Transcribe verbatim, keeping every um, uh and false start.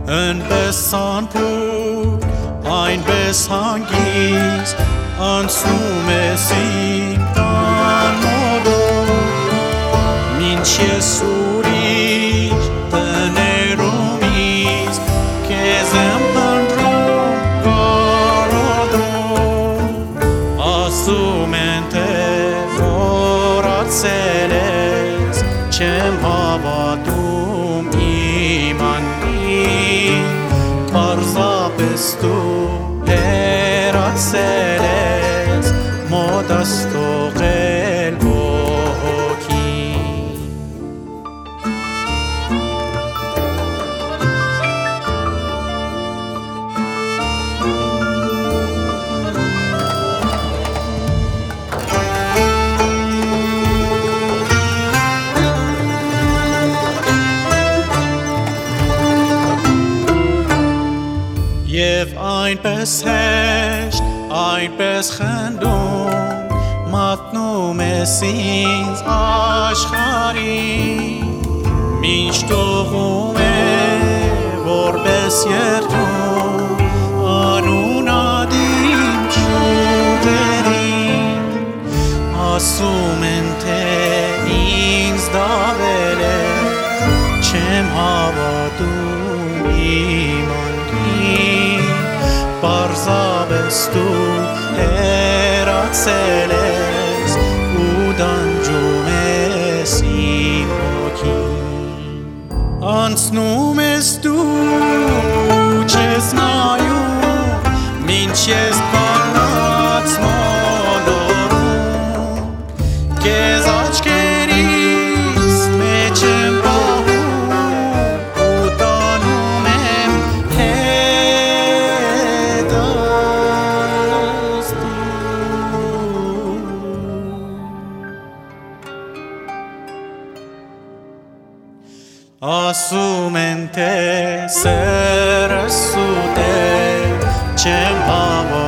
Yn besan pur, ein besangis, ansum esim tan modo. Min chesurish tenerumis, kezem pandrum garodo. Asumente forat seles, chem havadum imani. Parza bestu herat seles, modasto gelbo ki. Եվ այնպես հեշտ, այնպես խնդում, մատնում ես ինձ աշխարհին, մինչ տողում է որպես երդում, անունադիմ ճյուղերին, ասում են թե ինձ դավել ես, չեմ հավատում իմ Պարզապես դու հեռացել ես ու դանջում ես իմ հոգին Անցնում ես դու չես նայում մինչ ես բանած մոլորում Քեզ աչքերիս մեջ եմ պահում ու տանում եմ Ասում են թե սերը սուտ է, չեմ հավատում